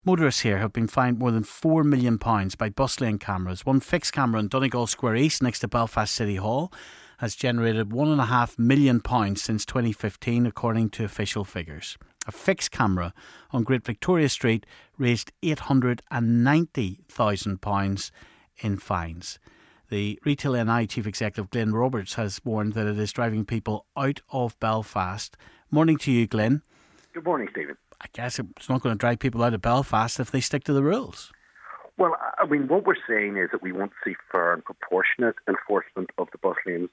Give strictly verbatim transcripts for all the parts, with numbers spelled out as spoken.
Motorists here have been fined more than four million pounds by bus lane cameras. One fixed camera in Donegal Square East next to Belfast City Hall has generated one point five million pounds since twenty fifteen, according to official figures. A fixed camera on Great Victoria Street raised eight hundred ninety thousand pounds in fines. The Retail N I Chief Executive Glenn Roberts has warned that it is driving people out of Belfast. Morning to you, Glenn. Good morning, Stephen. I guess it's not going to drive people out of Belfast if they stick to the rules. Well, I mean, what we're saying is that we want to see fair and proportionate enforcement of the bus lanes.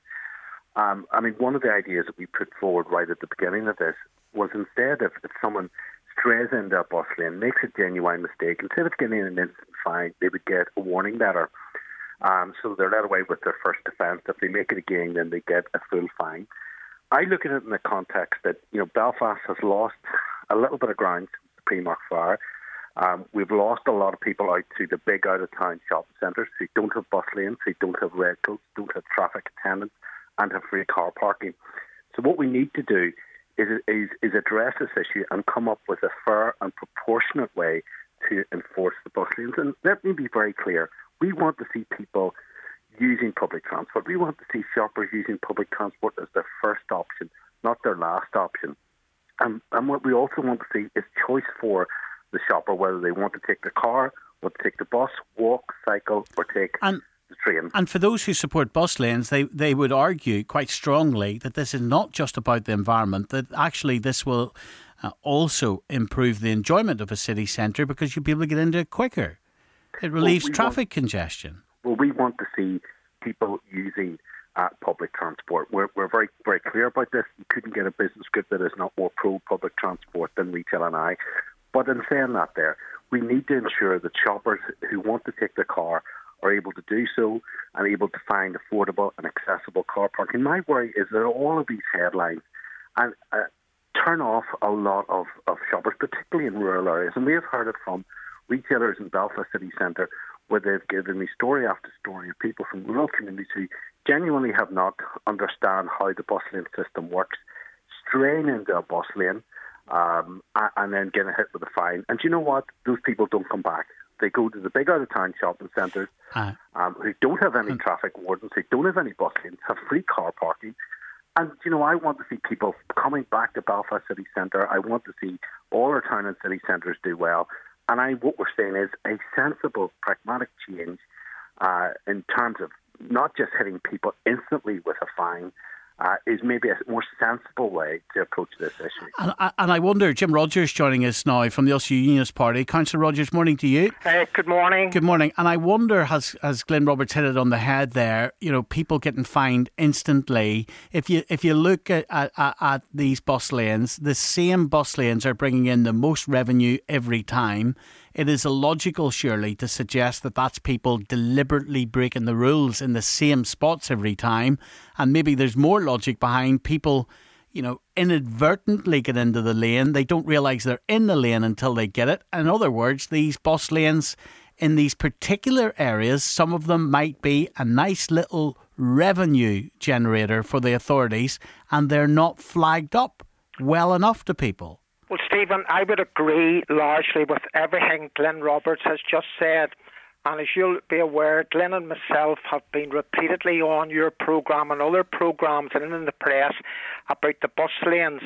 Um, I mean, one of the ideas that we put forward right at the beginning of this was instead if, if someone strays into a bus lane, makes a genuine mistake, instead of getting an instant fine, they would get a warning letter. Um, so they're let away with their first offence. If they make it again, then they get a full fine. I look at it in the context that, you know, Belfast has lost a little bit of ground since the Primark fire. Um, we've lost a lot of people out to the big out-of-town shopping centres who don't have bus lanes, who don't have red coats, don't have traffic attendants, and have free car parking. So what we need to do is, is, is address this issue and come up with a fair and proportionate way to enforce the bus lanes. And let me be very clear. We want to see people using public transport. We want to see shoppers using public transport as their first option, not their last option. And, and what we also want to see is choice for the shopper, whether they want to take the car, or take the bus, walk, cycle, or take and, the train. And for those who support bus lanes, they, they would argue quite strongly that this is not just about the environment, that actually this will uh, also improve the enjoyment of a city centre because you'll be able to get into it quicker. It relieves well, we traffic want, congestion. Well, we want to see people using uh, public transport. We're, we're very, very clear about this. You couldn't get a business group that is not more pro-public transport than Retail N I. But in saying that there, we need to ensure that shoppers who want to take their car are able to do so and able to find affordable and accessible car parking. My worry is that all of these headlines and uh, turn off a lot of, of shoppers, particularly in rural areas. And we have heard it from retailers in Belfast City Centre where they've given me story after story of people from rural communities who genuinely have not understand how the bus lane system works, straying into a bus lane um, and then getting hit with a fine. And you know what? Those people don't come back. They go to the big out-of-town shopping centres uh, um, who don't have any uh, traffic wardens, who don't have any bus lanes, have free car parking. And, you know, I want to see people coming back to Belfast City Centre. I want to see all our town and city centres do well. And I, what we're saying is a sensible, pragmatic change uh, in terms of not just hitting people instantly with a fine, uh, is maybe a more sensible way to approach this issue. And, and I wonder, Jim Rogers joining us now from the Ulster Unionist Party. Councillor Rogers, morning to you. Uh, good morning. Good morning. And I wonder, has, has Glenn Roberts hit it on the head there, you know, people getting fined instantly. If you if you look at, at, at these bus lanes, the same bus lanes are bringing in the most revenue every time. It is illogical, surely, to suggest that that's people deliberately breaking the rules in the same spots every time. And maybe there's more logic behind people, you know, inadvertently get into the lane. They don't realise they're in the lane until they get it. In other words, these bus lanes in these particular areas, some of them might be a nice little revenue generator for the authorities, and they're not flagged up well enough to people. Well, Stephen, I would agree largely with everything Glenn Roberts has just said. And as you'll be aware, Glenn and myself have been repeatedly on your programme and other programmes and in the press about the bus lanes.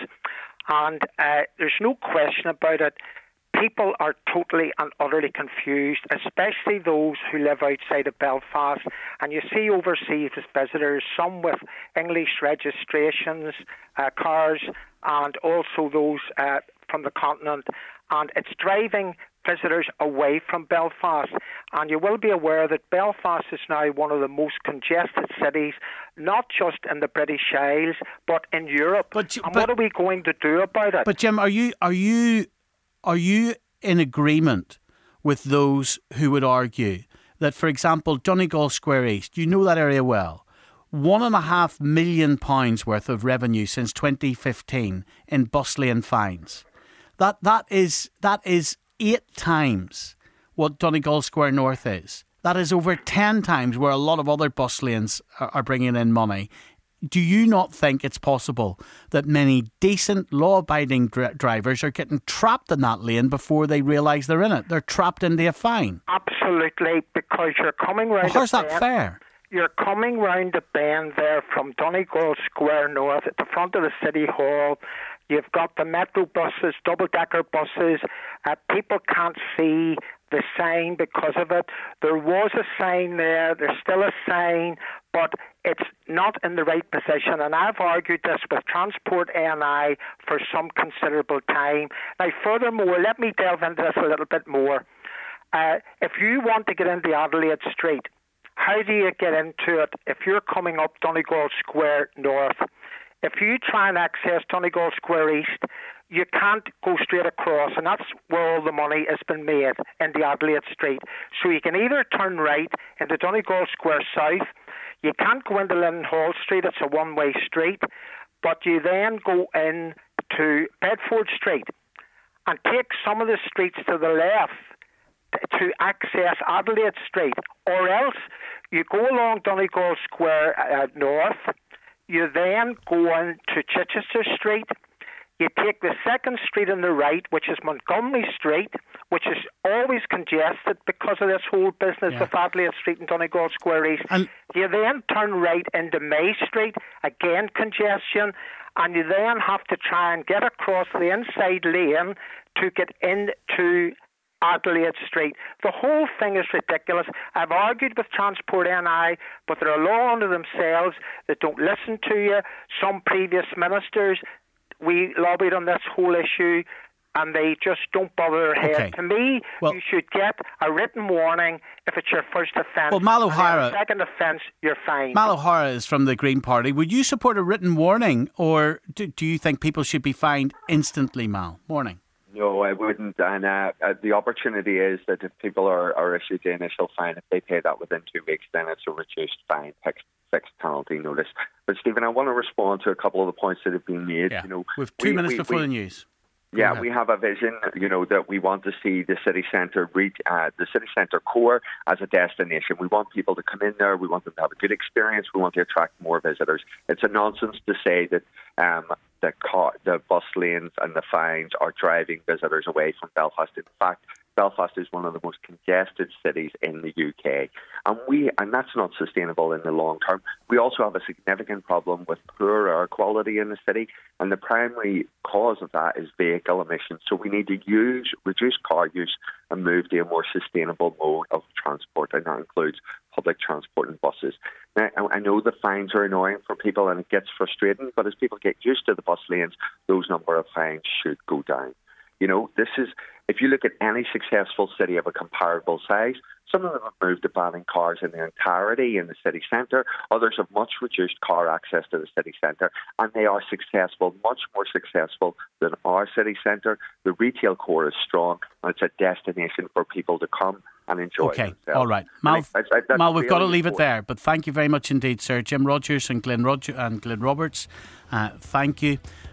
And uh, there's no question about it. People are totally and utterly confused, especially those who live outside of Belfast. And you see overseas visitors, some with English registrations, uh, cars, and also those uh, from the continent. And it's driving visitors away from Belfast. And you will be aware that Belfast is now one of the most congested cities, not just in the British Isles, but in Europe. But, and but, what are we going to do about it? But Jim, are you are you are you in agreement with those who would argue that, for example, Donegal Square East, you know that area well, one and a half million pounds worth of revenue since twenty fifteen in bus lane fines. That that is that is eight times what Donegal Square North is. That is over ten times where a lot of other bus lanes are, are bringing in money. do you not think it's possible that many decent, law-abiding dr- drivers are getting trapped in that lane before they realise they're in it? They're trapped into a fine. Absolutely, because you're coming round. Well, how's that bend, fair? You're coming round the bend there from Donegal Square North at the front of the City Hall. You've got the metro buses, double-decker buses. Uh, people can't see the sign because of it. There was a sign there. There's still a sign, but it's not in the right position. And I've argued this with Transport N I for some considerable time. Now, furthermore, let me delve into this a little bit more. Uh, if you want to get into Adelaide Street, how do you get into it if you're coming up Donegal Square North? If you try and access Donegal Square East, you can't go straight across, and that's where all the money has been made, in the Adelaide Street. So you can either turn right into Donegal Square South. You can't go into Lindenhall Street, it's a one-way street, but you then go in to Bedford Street and take some of the streets to the left to access Adelaide Street, or else you go along Donegal Square uh, North. You then go on to Chichester Street. You take the second street on the right, which is Montgomery Street, which is always congested because of this whole business yeah. of Adelaide Street and Donegal Square East. And you then turn right into May Street, again congestion, and you then have to try and get across the inside lane to get into Adelaide Street. The whole thing is ridiculous. I've argued with Transport N I, but they're a law unto themselves. They don't listen to you. Some previous ministers, we lobbied on this whole issue, and they just don't bother their head. Okay. To me, well, you should get a written warning if it's your first offence. Well, Mal O'Hara, and second offence, you're fine. Mal O'Hara is from the Green Party. Would you support a written warning, or do, do you think people should be fined instantly, Mal? Morning. No, I wouldn't. And uh, uh, the opportunity is that if people are, are issued the initial fine, if they pay that within two weeks, then it's a reduced fine, fixed, fixed penalty notice. But, Stephen, I want to respond to a couple of the points that have been made. Yeah. You know, we have two we, minutes we, before we, the news. Yeah, we have a vision, you know, that we want to see the city centre reach, uh, the city centre core as a destination. We want people to come in there. We want them to have a good experience. We want to attract more visitors. It's a nonsense to say that um, the, car, the bus lanes and the fines are driving visitors away from Belfast. In fact, Belfast is one of the most congested cities in the U K, and we and that's not sustainable in the long term. We also have a significant problem with poor air quality in the city, and the primary cause of that is vehicle emissions. So we need to use reduce car use and move to a more sustainable mode of transport, and that includes public transport and buses. Now, I know the fines are annoying for people and it gets frustrating, but as people get used to the bus lanes, those number of fines should go down. You know, this is, if you look at any successful city of a comparable size, some of them have moved to banning cars in their entirety in the city centre. Others have much reduced car access to the city centre, and they are successful, much more successful than our city centre. The retail core is strong, and it's a destination for people to come and enjoy okay. themselves. All right. Mal, I, I, I, Mal we've really got to leave important. it there, but thank you very much indeed, sir. Jim Rogers and Glenn, Roger- and Glenn Roberts, uh, thank you.